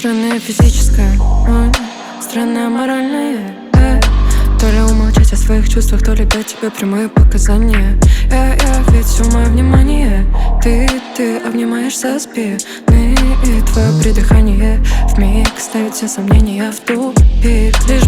Странное физическое, странное моральное. То ли умолчать о своих чувствах, то ли дать тебе прямые показания. Я ведь все мое внимание. Ты обнимаешь со спины, и твое придыхание вмиг ставит все сомнения в тупик. Лишь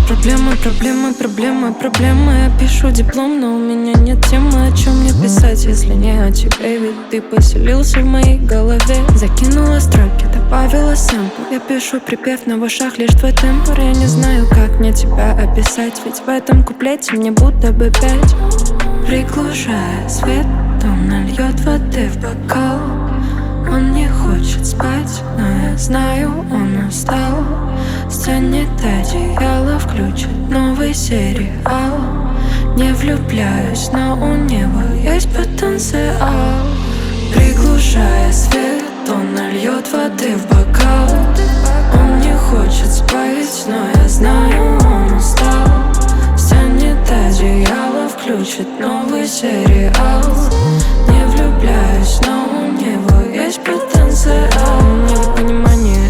проблемы. Я пишу диплом, но у меня нет темы, о чем мне писать, если не о тебе. Ведь ты поселился в моей голове. Закинула строки, добавила сэмпл. Я пишу припев на в ушах, лишь твой тембр. Я не знаю, как мне тебя описать, ведь в этом куплете мне будто бы 5. Приглушая свет, он нальет воды в бокал. Он не хочет спать, но я знаю, он устал. Стянет одеяло, включит новый сериал. Не влюбляюсь, но у него есть потенциал. Приглушая свет, он нальет воды в бокал. Он не хочет спать, но я знаю, он устал. Стянет одеяло, включит новый сериал. Не влюбляюсь, но у него есть потенциал. Недопонимание,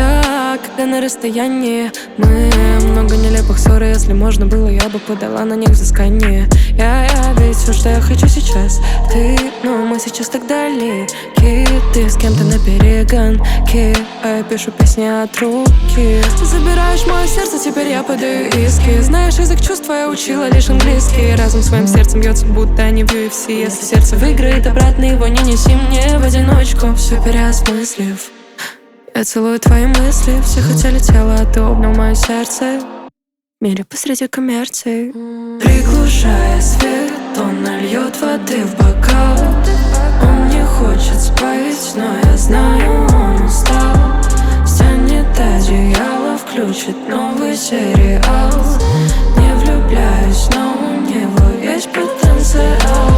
я когда на расстоянии. Мы много нелепых ссор, если можно было, я бы подала на них взыскание. Я ведь все, что я хочу сейчас. Ты, но мы сейчас так далеки. Ты с кем-то на перегонке, а я пишу песни от руки. Забираешь мое сердце, теперь я подаю иски. Знаешь, язык чувств я учила лишь английский. Разум своим сердцем бьется, будто не в UFC. Если сердце выиграет обратно, его не неси мне в одиночку. Все переосмыслив, я целую твои мысли. Все хотели тело, а ты обнял мое сердце. В мире посреди коммерции. Приглушая свет, он нальет воды в бокал. Он не хочет спать, но я знаю, он устал. Стянет одеяло, включит новый сериал. Не влюбляюсь, но у него есть потенциал.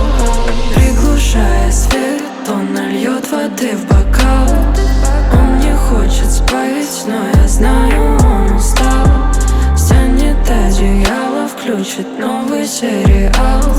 Приглушая свет, он нальет воды в бокал. Он не хочет спать, но я знаю, он устал. Стянет одеяло, включит новый сериал.